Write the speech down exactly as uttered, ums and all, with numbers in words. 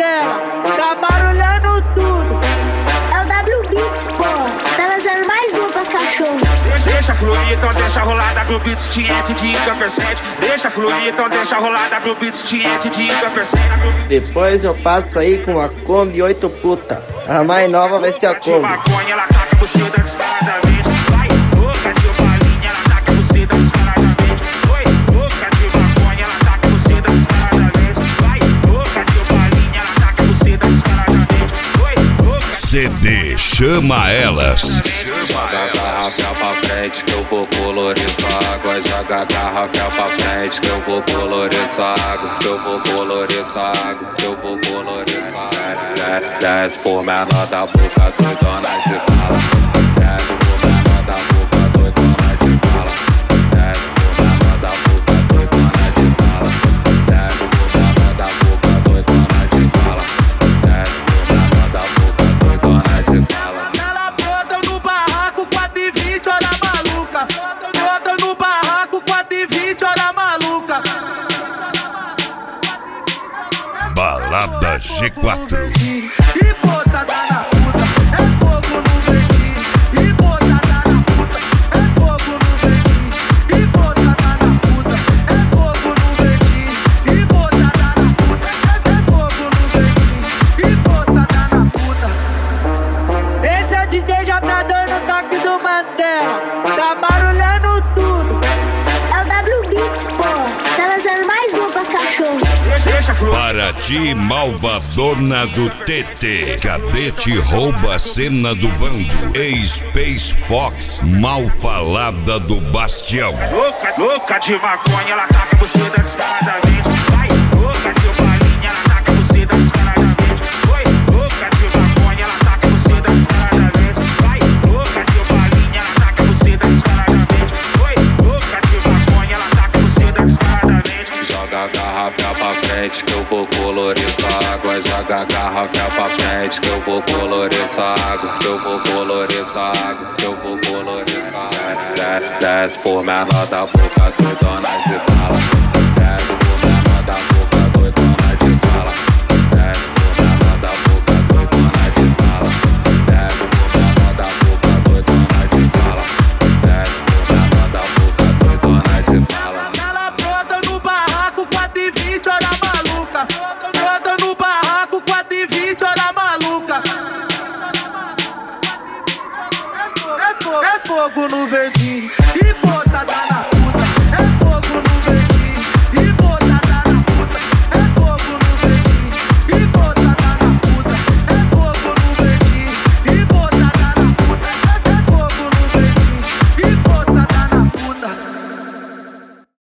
Mandela, tá barulhando tudo. É o W Beats, pô, tá lançando mais um pras cachorros. Deixa fluir, então deixa rolar, W Beats te enche de entorpecente. Deixa fluir, então deixa rolar, W Beats te enche de entorpecente. Depois eu passo aí com uma Kombi oito puta. A mais nova vai ser a Kombi. Maconha, ela taca você da descaradamente. Vai, boca de balinha, ela taca você da descaradamente. Oi, boca de maconha, ela taca você da descaradamente. Vai, boca de balinha, ela taca você da descaradamente. Oi, boca. C D Chama Elas. Joga a garrafa pra frente que eu vou colorir sua água. Joga a garrafa pra frente que eu vou colorir sua água. Que eu vou colorir sua água. Que eu vou colorir sua água. Desce por menor da boca, doidona de bala. Desce por menor da boca, doidona de bala. Desce por menor da boca, doidona de bala. Desce por menor da boca, doidona de bala. Desce por menor da boca, doidona de bala. Ela brota no barraco, quatro e vinte, olha maluca. Brota no barraco, quatro e vinte, olha maluca. Balada G quatro. E botada na puta, é fogo no verdinho. E botada na puta, é fogo no verdinho. E botada na puta, é fogo no verdinho. E botada na puta, é fogo no verdinho. E botada na puta. Esse é o D J, já tá dando toque do Mandela, tá barulhando tudo. É o W Beats, pô, tá lançando mais um pras cachorros. Deixa fluir. Para ti, malvadona do T T. Cadete rouba a cena do Vando. Space Fox, mal falada do Bastião. Louca, louca de maconha, ela taca você da descaradamente. Vai, louca de balinha, ela taca você da descaradamente. Oi, louca de maconha, ela taca você da descaradamente. Vai, louca de balinha, ela taca você da descaradamente. Oi, louca de maconha, ela taca você da descaradamente. Joga a garrafa pra frente que eu vou colorir sua água. Joga a garrafa pra frente que eu vou colorir sua água. Que eu vou colorir sua água. Que eu vou colorir sua água. Desce por menor da boca, doidona de bala.